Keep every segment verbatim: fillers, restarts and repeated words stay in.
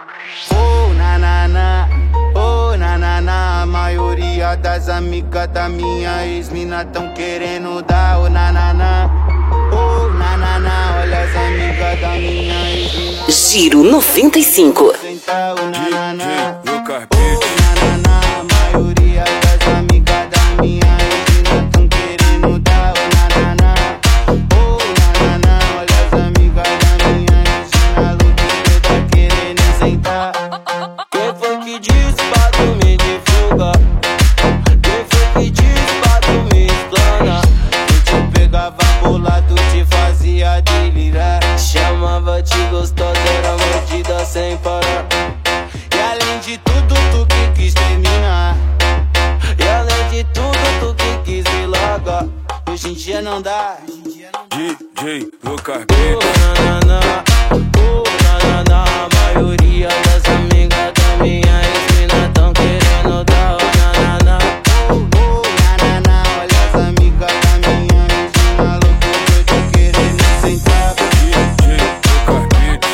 Oh, nanana, oh, nanana. A maioria das amigas da minha ex-mina tão querendo dar. Oh, nanana, oh, nanana. Olha as amigas da minha ex-mina. Giro noventa e cinco. Senta, oh, nanana, oh, nanana. A maioria das amigas da minha ex-mina tão querendo dar. Oh, nanana, oh, nanana. Olha as amigas da minha ex-mina louca, tá querendo sentar. Quem foi que disse pra tu me divulgar? Quem foi que disse pra tu me explanar? Eu te pegava bolado, te fazia delirar. Chamava de gostosa, era mordida sem parar. E além de tudo, tu que quis terminar. E além de tudo, tu que quis me largar. Hoje em dia não dá. D J Lucas Oh, nanana, oh, nanana. A maioria das amigas da minha ex-mina tão querendo dar. Oh, nanana, oh, oh, nanana. Olha as amigas da minha ex-mina louca, doida, querendo sentar. D J Lucas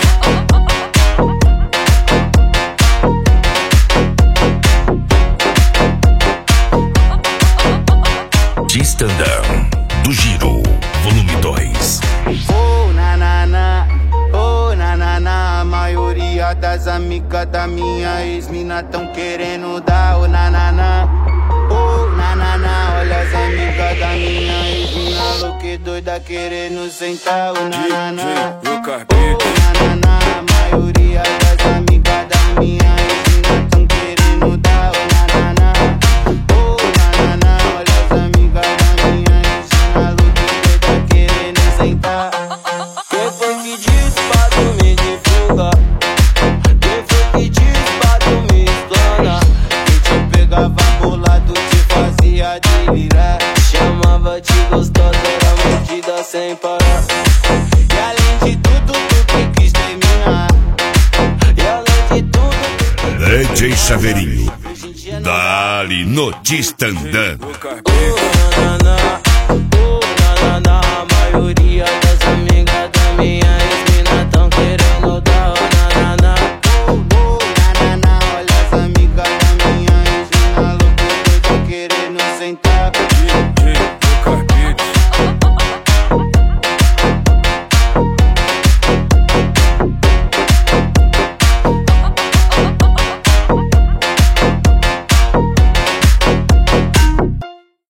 Distandão do Giro, volume dois. Oh, nanana, oh, nanana. A maioria das amigas da minha ex-mina tão querendo dar. Oh, nanana, oh, nanana. Olha as amigas da minha ex-mina louca, doida, querendo sentar. Oh, nanana, D J Lucas oh, nanana. A maioria das amigas da minha ex-mina tão querendo dar. Oh, nanana, oh, nanana. Olha as amigas da minha ex-mina louca, doida, querendo sentar. Quem foi que disse pra tu me divulgar? Quem foi que disse pra tu me explanar? Eu te pegava bolado, te fazia delirar. Chamava de gostosa, era mordida sem parar. E além de tudo, tu que quis terminar. E além de tudo, tu que D J Chaveirinho, dali no Distandão. Oh,